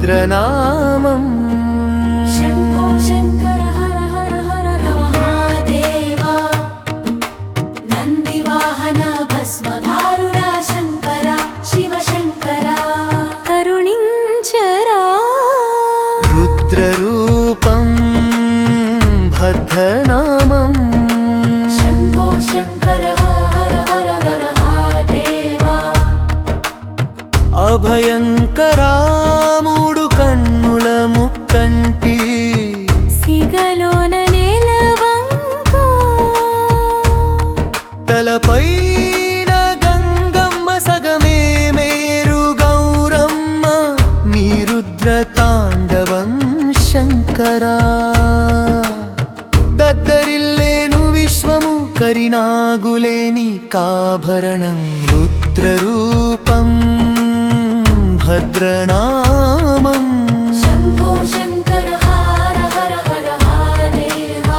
रुद्रनामम् शम्भो शङ्कर हर हर हर महादेवा नन्दिवाहन भस्मधारुणा शङ्करा शिव शङ्करा करुणिञ्चरा रुद्ररूपं भद्रनामम् शम्भो शङ्कर हर हर हर महादेवा अभयंकरा मूडु कन्नुल मुक्कंटी सिगलोन नेलवंका तलपैन गंगम्म सगमे मेरु गौरम्म नी रुद्रताण्डवं शंकरा दद्दरिल्लेनु विश्वमु करिनागुले नीकाभरणं रुद्ररूपम् भद्रनामम् शम्भो शङ्कर हर हर हर महादेवा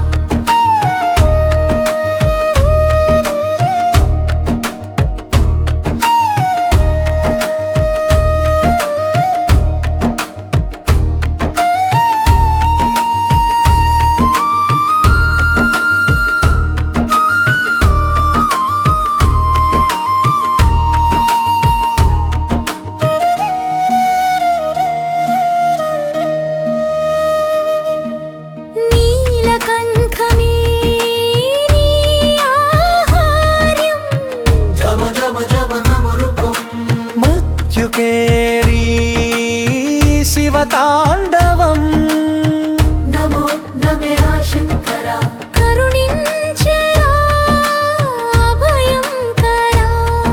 मृत्युकेरी शिवताण्डवम् नमो नमः शङ्करा करुणिञ्चरा भयङ्करा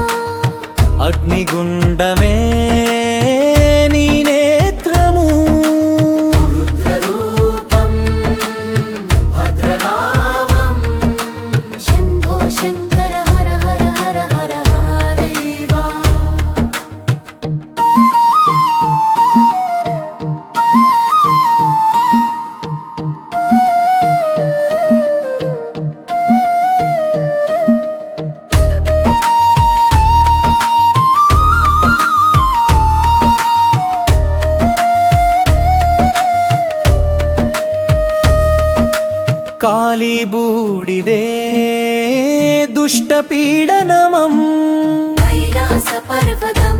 अग्निगुण्डमे नी नेत्रमु रुद्ररूपं भद्रनामं शम्भो शङ्कर हर हर हर हर महादेवा काली बूडिदे दुष्टपीडनमम् कैलास पर्वतम्